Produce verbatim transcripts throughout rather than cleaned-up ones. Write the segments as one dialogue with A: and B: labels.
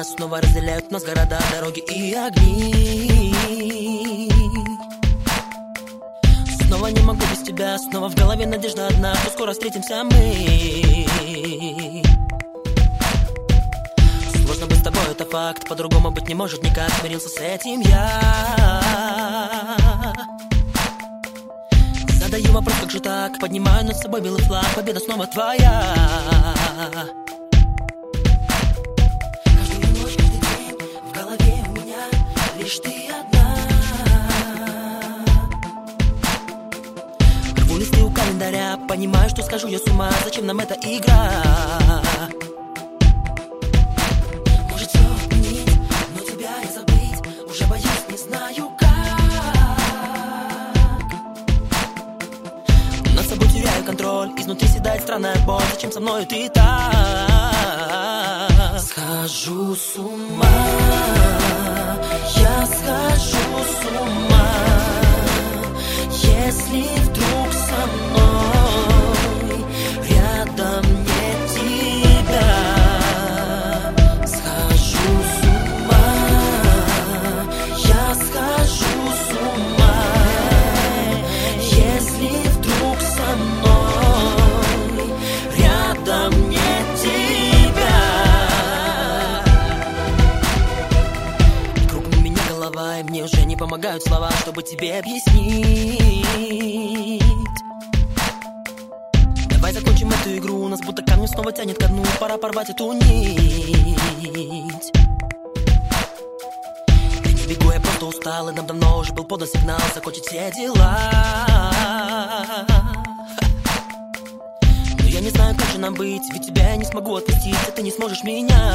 A: снова разделяют нас города, дороги и огни. Снова не могу без тебя, снова в голове надежда одна, что скоро встретимся мы. Сложно быть с тобой, это факт, по-другому быть не может никак, смирился с этим я. Задаю вопрос, как же так, поднимаю над собой белый флаг, победа снова твоя. Каждую ночь, каждый день в голове у меня лишь ты одна. Рву листы у календаря, понимаю, что скажу я с ума, зачем нам эта игра? Может все отменить, но тебя я забыть уже боюсь, не знаю как. Над собой теряю контроль, изнутри седает странная боль, зачем со мной ты так? Схожу с ума, я схожу с ума, если вдруг со мной рядом нет тебя. Схожу с ума, я схожу с ума, если вдруг со мной рядом нет тебя. Кругом меня голова, и мне уже не помогают слова, чтобы тебе объяснить. Давай закончим эту игру, нас будто камнем снова тянет ко дну, пора порвать эту нить. Я не бегу, я просто устал, и нам давно уже был подан сигнал закончить все дела. Но я не знаю, как же нам быть, ведь тебя я не смогу отпустить, а ты не сможешь меня.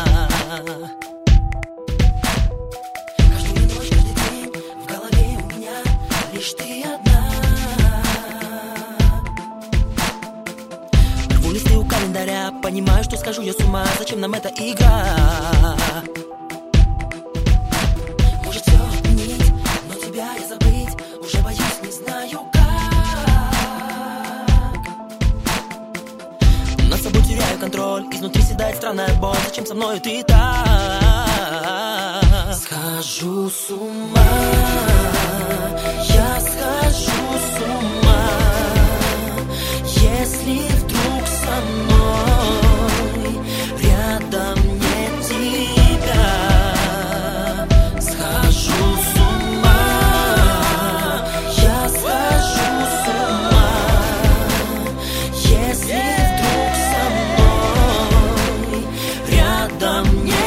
A: Каждую ночь, каждый день в голове у меня лишь ты одна. Рву листы у календаря, понимаю, что скажу я с ума, зачем нам эта игра? Может все отменить, но тебя я забыть уже боюсь, не знаю как. Над собой теряю контроль, изнутри седает странная боль, зачем со мной ты так? Схожу с ума, я схожу с ума, если вдруг со мной рядом нет тебя. Схожу с ума, я схожу с ума, если вдруг со мной рядом нет.